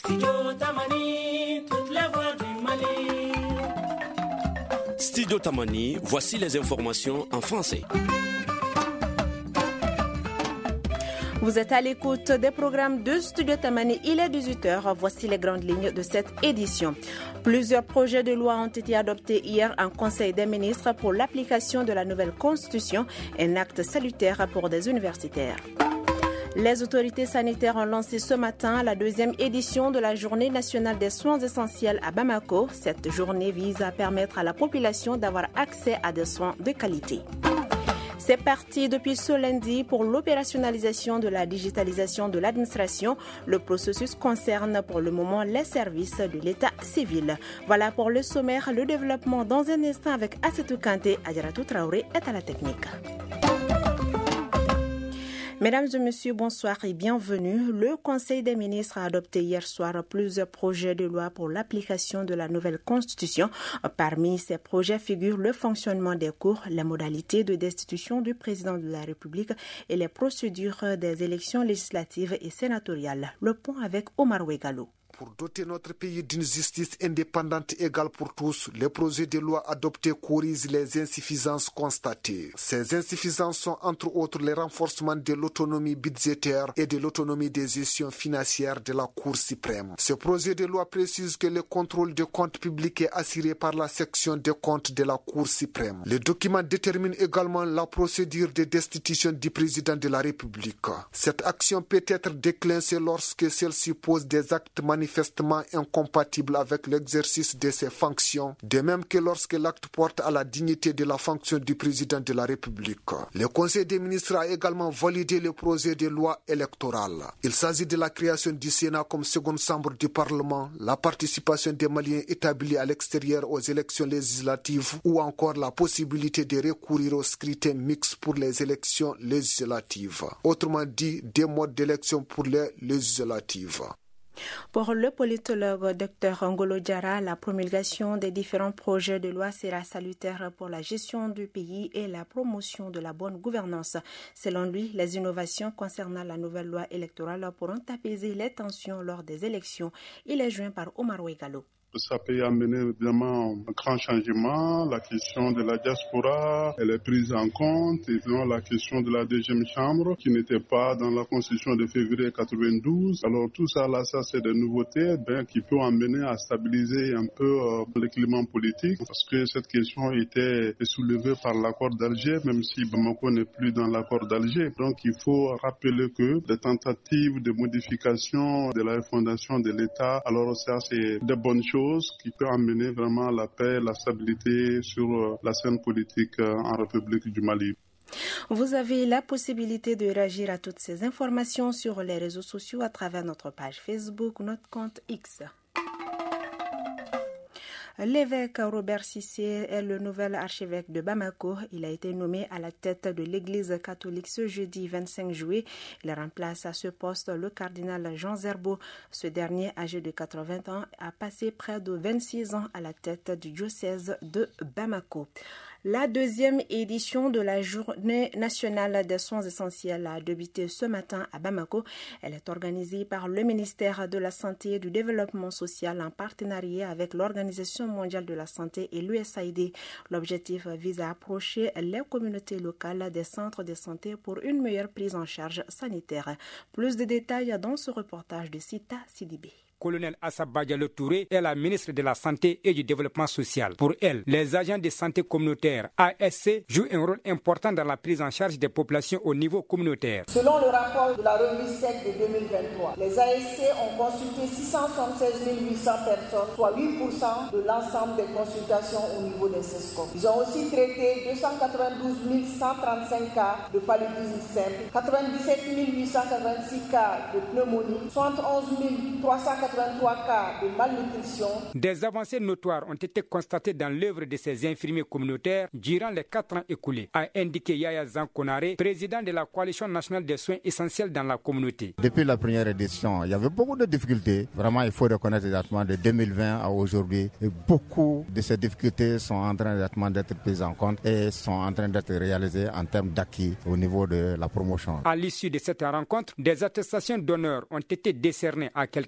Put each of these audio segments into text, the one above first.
Studio Tamani, voici les informations en français. Vous êtes à l'écoute des programmes de Studio Tamani. Il est 18h. Voici les grandes lignes de cette édition. Plusieurs projets de loi ont été adoptés hier en Conseil des ministres pour l'application de la nouvelle Constitution, un acte salutaire pour des universitaires. Les autorités sanitaires ont lancé ce matin la deuxième édition de la Journée nationale des soins essentiels à Bamako. Cette journée vise à permettre à la population d'avoir accès à des soins de qualité. C'est parti depuis ce lundi pour l'opérationnalisation de la digitalisation de l'administration. Le processus concerne pour le moment les services de l'État civil. Voilà pour le sommaire, le développement dans un instant avec Assetou Kanté. Adjaratou Traoré est à la technique. Mesdames et messieurs, bonsoir et bienvenue. Le Conseil des ministres a adopté hier soir plusieurs projets de loi pour l'application de la nouvelle Constitution. Parmi ces projets figurent le fonctionnement des cours, les modalités de destitution du président de la République et les procédures des élections législatives et sénatoriales. Le point avec Omar Ouegalo. Pour doter notre pays d'une justice indépendante égale pour tous, les projets de loi adoptés corrigent les insuffisances constatées. Ces insuffisances sont entre autres le renforcement de l'autonomie budgétaire et de l'autonomie des gestions financières de la Cour suprême. Ce projet de loi précise que le contrôle des comptes publics est assuré par la section des comptes de la Cour suprême. Le document détermine également la procédure de destitution du président de la République. Cette action peut être déclenchée lorsque celle-ci pose des actes manifestement incompatible avec l'exercice de ses fonctions, de même que lorsque l'acte porte à la dignité de la fonction du président de la République. Le Conseil des ministres a également validé le projet de loi électorale. Il s'agit de la création du Sénat comme seconde chambre du Parlement, la participation des Maliens établis à l'extérieur aux élections législatives ou encore la possibilité de recourir au scrutin mixte pour les élections législatives. Autrement dit, des modes d'élection pour les législatives. Pour le politologue Dr Ngolo Diarra, la promulgation des différents projets de loi sera salutaire pour la gestion du pays et la promotion de la bonne gouvernance. Selon lui, les innovations concernant la nouvelle loi électorale pourront apaiser les tensions lors des élections. Il est joint par Omar Ouegalo. Ça peut amener évidemment un grand changement. La question de la diaspora, elle est prise en compte. Et sinon, la question de la deuxième chambre qui n'était pas dans la constitution de février 92. Alors tout ça, là, ça c'est des nouveautés qui peuvent amener à stabiliser un peu le climat politique. Parce que cette question était soulevée par l'accord d'Alger, même si Bamako n'est plus dans l'accord d'Alger. Donc il faut rappeler que des tentatives de modification de la fondation de l'État, alors ça c'est des bonnes choses qui peut amener vraiment la paix, la stabilité sur la scène politique en République du Mali. Vous avez la possibilité de réagir à toutes ces informations sur les réseaux sociaux à travers notre page Facebook ou notre compte X. L'évêque Robert Cissé est le nouvel archevêque de Bamako. Il a été nommé à la tête de l'église catholique ce jeudi 25 juillet. Il remplace à ce poste le cardinal Jean Zerbo. Ce dernier, âgé de 80 ans, a passé près de 26 ans à la tête du diocèse de Bamako. La deuxième édition de la Journée nationale des soins essentiels a débuté ce matin à Bamako. Elle est organisée par le ministère de la Santé et du Développement social en partenariat avec l'Organisation mondiale de la santé et l'USAID. L'objectif vise à approcher les communautés locales des centres de santé pour une meilleure prise en charge sanitaire. Plus de détails dans ce reportage de Sita Sidibé. Colonel Assaba Diallo Touré est la ministre de la Santé et du Développement social. Pour elle, les agents de santé communautaire ASC jouent un rôle important dans la prise en charge des populations au niveau communautaire. Selon le rapport de la revue SEC de 2023, les ASC ont consulté 676 800 personnes, soit 8% de l'ensemble des consultations au niveau des CESCOM. Ils ont aussi traité 292 135 cas de paludisme simple, 97 886 cas de pneumonie, 71 383 cas de malnutrition. Des avancées notoires ont été constatées dans l'œuvre de ces infirmiers communautaires durant les 4 ans écoulés, a indiqué Yaya Zankonare, président de la Coalition nationale des soins essentiels dans la communauté. Depuis la première édition, il y avait beaucoup de difficultés. Vraiment, il faut reconnaître exactement de 2020 à aujourd'hui. Et beaucoup de ces difficultés sont en train d'être prises en compte et sont en train d'être réalisées en termes d'acquis au niveau de la promotion. À l'issue de cette rencontre, des attestations d'honneur ont été décernées à quelques agents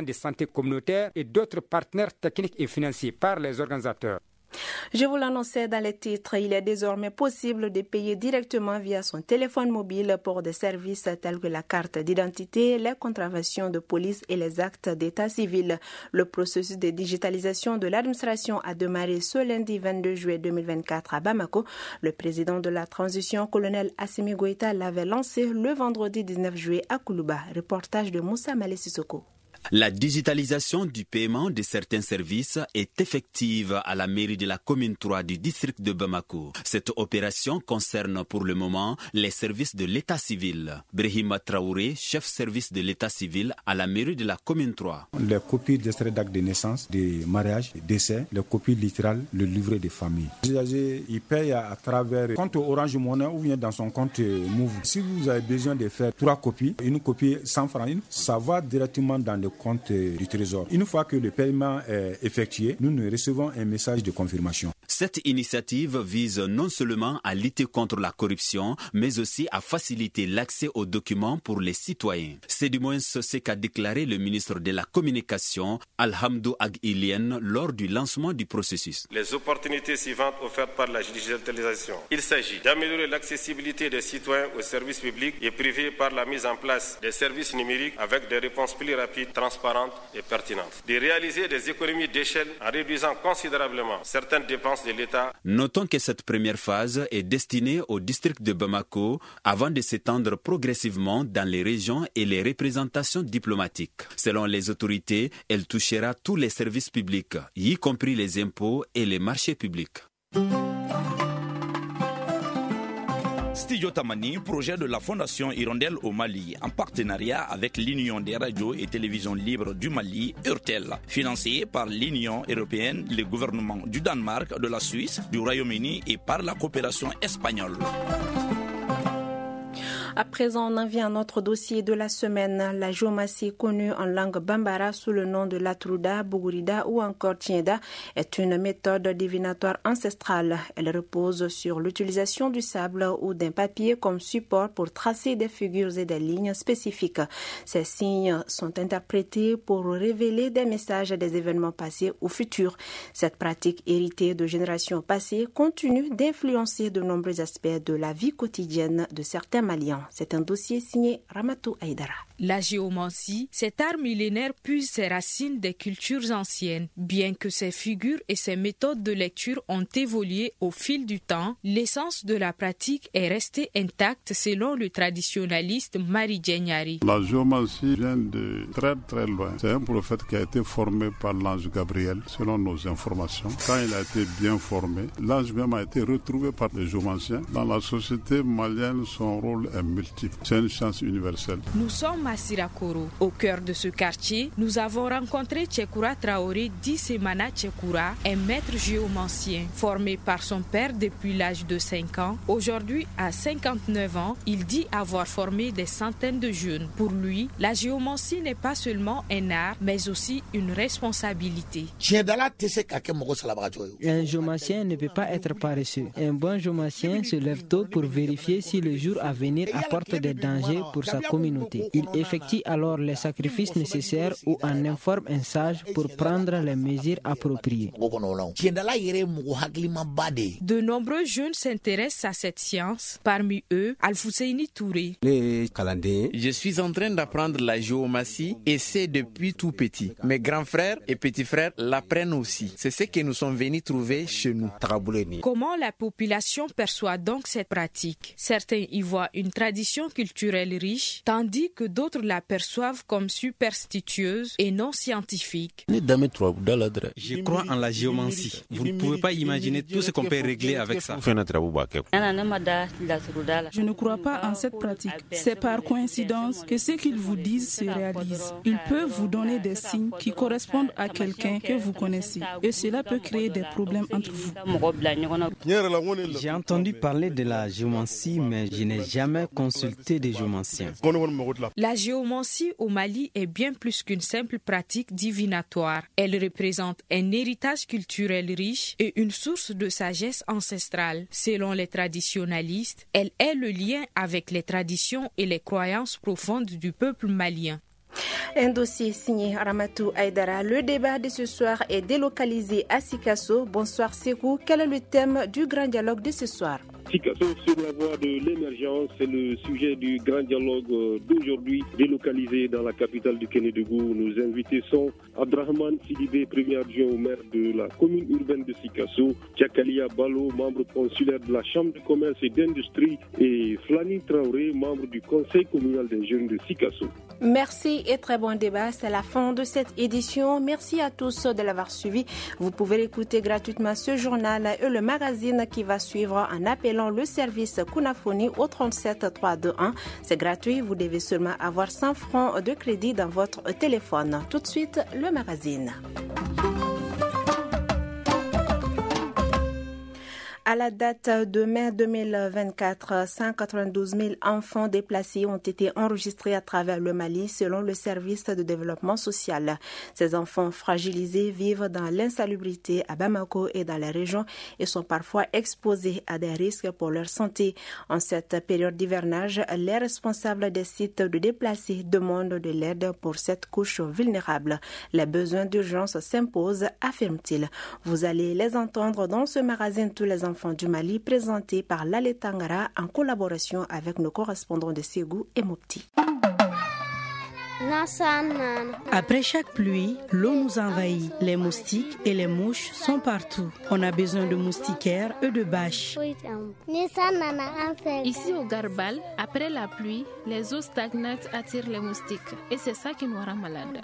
de santé communautaires et d'autres partenaires techniques et financiers par les organisateurs. Je vous l'annonçais dans les titres, il est désormais possible de payer directement via son téléphone mobile pour des services tels que la carte d'identité, les contraventions de police et les actes d'état civil. Le processus de digitalisation de l'administration a démarré ce lundi 22 juillet 2024 à Bamako. Le président de la transition, colonel Assimi Goïta, l'avait lancé le vendredi 19 juillet à Koulouba. Reportage de Moussa Malé Sissoko. La digitalisation du paiement de certains services est effective à la mairie de la commune 3 du district de Bamako. Cette opération concerne pour le moment les services de l'état civil. Brahima Traoré, chef service de l'état civil à la mairie de la commune 3. Les copies d'extrait d'acte de naissance, de mariage, de décès, les copies littérales, le livret de famille. L'usager, il paye à travers compte Orange Money ou bien dans son compte Move. Si vous avez besoin de faire 3 copies, une copie 100 francs, ça va directement dans le compte du trésor. Une fois que le paiement est effectué, nous recevons un message de confirmation. Cette initiative vise non seulement à lutter contre la corruption, mais aussi à faciliter l'accès aux documents pour les citoyens. C'est du moins ce qu'a déclaré le ministre de la Communication, Alhamdou Ag-Ilien, lors du lancement du processus. Les opportunités suivantes offertes par la digitalisation. Il s'agit d'améliorer l'accessibilité des citoyens aux services publics et privés par la mise en place des services numériques avec des réponses plus rapides, transparentes et pertinentes. De réaliser des économies d'échelle en réduisant considérablement certaines dépenses de l'État. Notons que cette première phase est destinée au district de Bamako avant de s'étendre progressivement dans les régions et les représentations diplomatiques. Selon les autorités, elle touchera tous les services publics, y compris les impôts et les marchés publics. Studio Tamani, projet de la Fondation Hirondelle au Mali, en partenariat avec l'Union des radios et télévisions libres du Mali, URTEL, financé par l'Union européenne, le gouvernement du Danemark, de la Suisse, du Royaume-Uni et par la coopération espagnole. À présent, on en vient à notre dossier de la semaine. La géomancie connue en langue bambara sous le nom de Latruda, Bugurida ou encore Tienda est une méthode divinatoire ancestrale. Elle repose sur l'utilisation du sable ou d'un papier comme support pour tracer des figures et des lignes spécifiques. Ces signes sont interprétés pour révéler des messages des événements passés ou futurs. Cette pratique héritée de générations passées continue d'influencer de nombreux aspects de la vie quotidienne de certains Maliens. C'est un dossier signé Ramatou Aïdara. La géomancie, cet art millénaire puise ses racines des cultures anciennes. Bien que ses figures et ses méthodes de lecture ont évolué au fil du temps, l'essence de la pratique est restée intacte selon le traditionnaliste Mari Djenyari. La géomancie vient de très très loin. C'est un prophète qui a été formé par l'ange Gabriel, selon nos informations. Quand il a été bien formé, l'ange même a été retrouvé par les géomanciens. Dans la société malienne, son rôle est multiple. C'est une chance universelle. Nous sommes à Sirakoro. Au cœur de ce quartier, nous avons rencontré Tchekoura Traoré dit Semana Tchekoura, un maître géomancien formé par son père depuis l'âge de 5 ans. Aujourd'hui, à 59 ans, il dit avoir formé des centaines de jeunes. Pour lui, la géomancie n'est pas seulement un art, mais aussi une responsabilité. Un géomancien ne peut pas être paresseux. Un bon géomancien se lève tôt pour vérifier si le jour à venir apporte des dangers pour sa communauté. Il effectue alors les sacrifices nécessaires ou en informe un sage pour prendre les mesures appropriées. De nombreux jeunes s'intéressent à cette science. Parmi eux, Alfousseini Touré. Je suis en train d'apprendre la géomancie et c'est depuis tout petit. Mes grands frères et petits frères l'apprennent aussi. C'est ce que nous sommes venus trouver chez nous. Comment la population perçoit donc cette pratique? Certains y voient une tradition culturelle riche, tandis que d'autres la perçoivent comme superstitieuse et non scientifique. Je crois en la géomancie. Vous ne pouvez pas imaginer tout ce qu'on peut régler avec ça. Je ne crois pas en cette pratique. C'est par coïncidence que ce qu'ils vous disent se réalise. Ils peuvent vous donner des signes qui correspondent à quelqu'un que vous connaissez et cela peut créer des problèmes entre vous. J'ai entendu parler de la géomancie, mais je n'ai jamais consulté des géomanciens. La géomancie au Mali est bien plus qu'une simple pratique divinatoire. Elle représente un héritage culturel riche et une source de sagesse ancestrale. Selon les traditionalistes, elle est le lien avec les traditions et les croyances profondes du peuple malien. Un dossier signé Ramatou Aïdara. Le débat de ce soir est délocalisé à Sikasso. Bonsoir Sekou. Quel est le thème du grand dialogue de ce soir? Sikasso sur la voie de l'émergence, c'est le sujet du grand dialogue d'aujourd'hui, délocalisé dans la capitale du Kénédougou. Nos invités sont Abdrahman Sidibé, premier adjoint au maire de la commune urbaine de Sikasso, Tchakalia Balo, membre consulaire de la Chambre de commerce et d'industrie, et Flani Traoré, membre du conseil communal des jeunes de Sikasso. Merci et très bon débat. C'est la fin de cette édition. Merci à tous de l'avoir suivi. Vous pouvez écouter gratuitement ce journal et le magazine qui va suivre en appelant le service Kunafoni au 37 321. C'est gratuit. Vous devez seulement avoir 100 francs de crédit dans votre téléphone. Tout de suite, le magazine. À la date de mai 2024, 192 000 enfants déplacés ont été enregistrés à travers le Mali selon le service de développement social. Ces enfants fragilisés vivent dans l'insalubrité à Bamako et dans les régions et sont parfois exposés à des risques pour leur santé. En cette période d'hivernage, les responsables des sites de déplacés demandent de l'aide pour cette couche vulnérable. Les besoins d'urgence s'imposent, affirme-t-il. Vous allez les entendre dans ce magazine Tous les enfants du Mali, présenté par Lale Tangara en collaboration avec nos correspondants de Ségou et Mopti. Après chaque pluie, l'eau nous envahit. Les moustiques et les mouches sont partout. On a besoin de moustiquaires et de bâches. Ici au Garbal, après la pluie, les eaux stagnantes attirent les moustiques et c'est ça qui nous rend malades.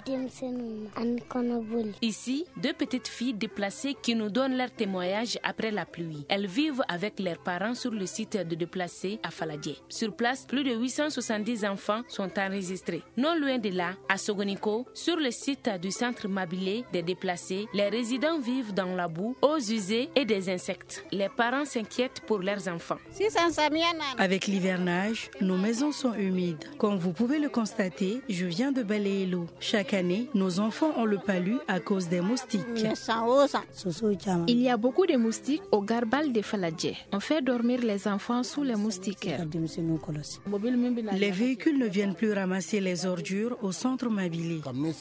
Ici, deux petites filles déplacées qui nous donnent leur témoignage après la pluie. Elles vivent avec leurs parents sur le site de déplacés à Faladje. Sur place, plus de 870 enfants sont enregistrés. Non loin de là, à Sogoniko, sur le site du centre Mabilé des déplacés, les résidents vivent dans la boue, eaux usées et des insectes. Les parents s'inquiètent pour leurs enfants. Avec l'hivernage, nos maisons sont humides. Comme vous pouvez le constater, je viens de balayer l'eau. Chaque année, nos enfants ont le palu à cause des moustiques. Il y a beaucoup de moustiques au Garbal de Faladje. On fait dormir les enfants sous les moustiquaires. Les véhicules ne viennent plus ramasser les ordures au centre Mabilé.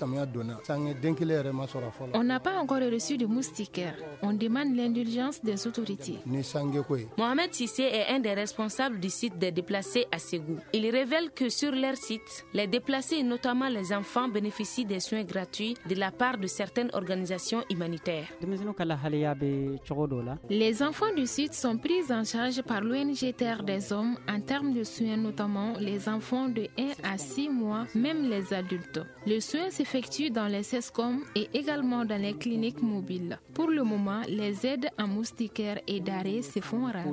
On n'a pas encore reçu de moustiquaires. On demande l'indulgence des autorités. Mohamed Sissé est un des responsables du site des déplacés à Ségou. Il révèle que sur leur site, les déplacés et notamment les enfants bénéficient des soins gratuits de la part de certaines organisations humanitaires. Les enfants du site sont pris en charge par l'ONG Terre des Hommes en termes de soins, notamment les enfants de 1 à 6 mois, même les adultes. Le soin s'effectue dans les CESCOM et également dans les cliniques mobiles. Pour le moment, les aides en moustiquaires et d'arrêt se font rares.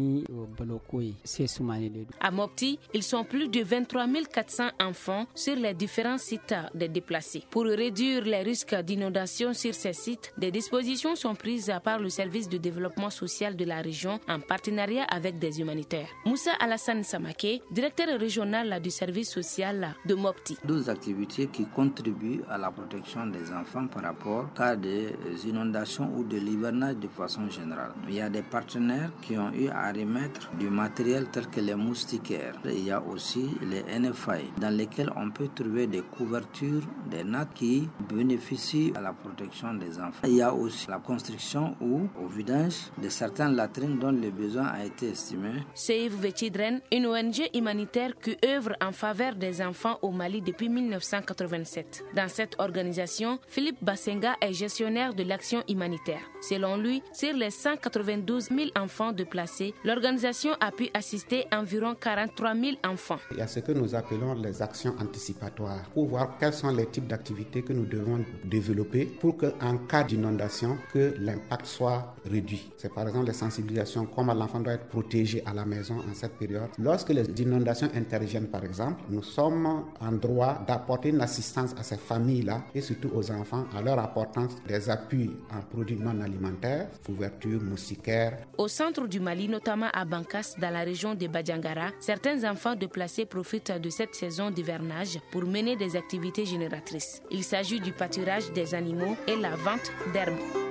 À Mopti, ils sont plus de 23 400 enfants sur les différents sites des déplacés. Pour réduire les risques d'inondation sur ces sites, des dispositions sont prises par le service de développement social de la région en partenariat avec des humanitaires. Moussa Alassane Samake, directeur régional du service social de Mopti. 12 activités qui contribuent à la protection des enfants par rapport à cas des inondations ou de l'hivernage de façon générale. Il y a des partenaires qui ont eu à remettre du matériel tel que les moustiquaires. Il y a aussi les NFI dans lesquels on peut trouver des couvertures, des nattes qui bénéficient à la protection des enfants. Il y a aussi la construction ou au vidange de certaines latrines dont le besoin a été estimé. Save the Children, une ONG humanitaire qui œuvre en faveur des enfants au Mali depuis 1987. Dans cette organisation, Philippe Bassenga est gestionnaire de l'action humanitaire. Selon lui, sur les 192 000 enfants déplacés, l'organisation a pu assister environ 43 000 enfants. Il y a ce que nous appelons les actions anticipatoires pour voir quels sont les types d'activités que nous devons développer pour qu'en cas d'inondation, que l'impact soit réduit. C'est par exemple les sensibilisations, comment l'enfant doit être protégé à la maison en cette période. Lorsque les inondations interviennent par exemple, nous sommes en droit d'apporter une assistance à ces familles-là et surtout aux enfants en leur apportant des appuis en produits non alimentaires, couvertures, moustiquaires. Au centre du Mali, notamment à Bankas, dans la région de Badjangara, certains enfants déplacés profitent de cette saison d'hivernage pour mener des activités génératrices. Il s'agit du pâturage des animaux et la vente d'herbes.